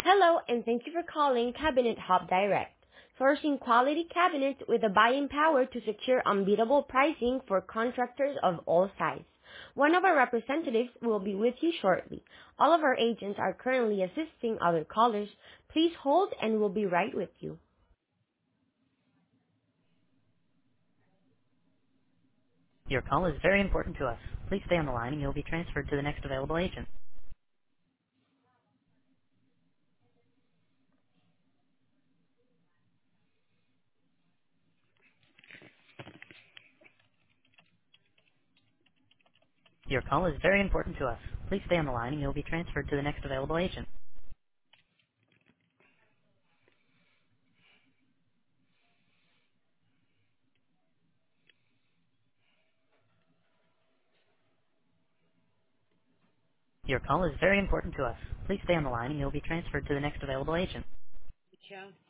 Hello, and thank you for calling Cabinet Hub Direct, sourcing quality cabinets with the buying power to secure unbeatable pricing for contractors of all sizes. One of our representatives will be with you shortly. All of our agents are currently assisting other callers. Please hold and we'll be right with you. Your call is very important to us. Please stay on the line and you'll be transferred to the next available agent. Your call is very important to us. Please stay on the line and you'll be transferred to the next available agent. Your call is very important to us. Please stay on the line and you'll be transferred to the next available agent.